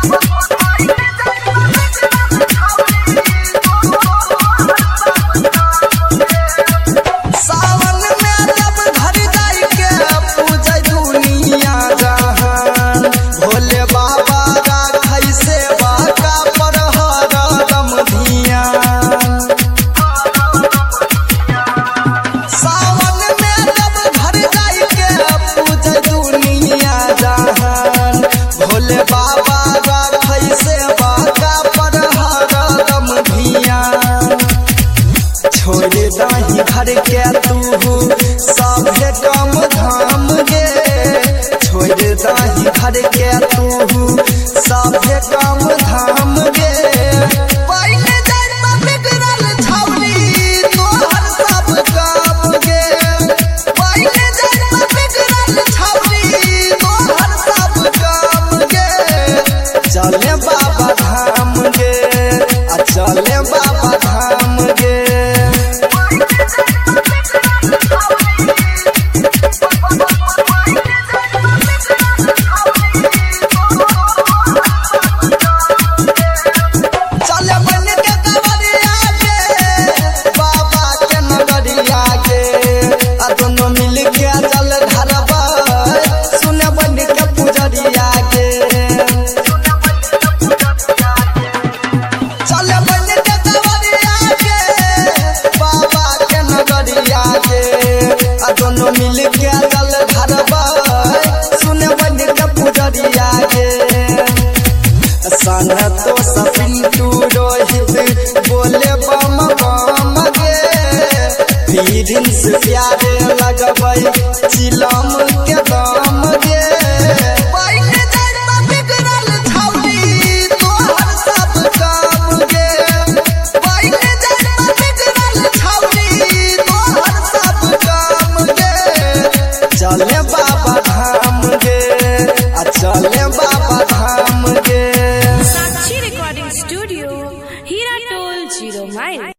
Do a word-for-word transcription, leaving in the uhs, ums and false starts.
दाही घर के तू सभे कम धाम गे, छोड़ दाही घर के तू सभे कम धाम गे। पहले जाता बिगड़ल छौरी तोहर सब काम गे, पहले जाता बिगड़ल छौरी तोहर सब काम गे। चले बाबा धाम गे, आ चले बाबा धाम गे। दोनों मिल के जल धरबा सुने बन के पुजरिया गे। सन तो सपिंटू रोहित बोले बम बम गे, फिर से प्यारे लगबै चिलम के दम गे। पहले जाता बिगड़ल छौरी तोहर सब काम गे, पहले जाता बिगड़ल छौरी तोहर सब काम गे। चले बाबा धाम गे, आ चले बाबा धाम गे। Sakshi recording studio, Hira Tol zero माइल।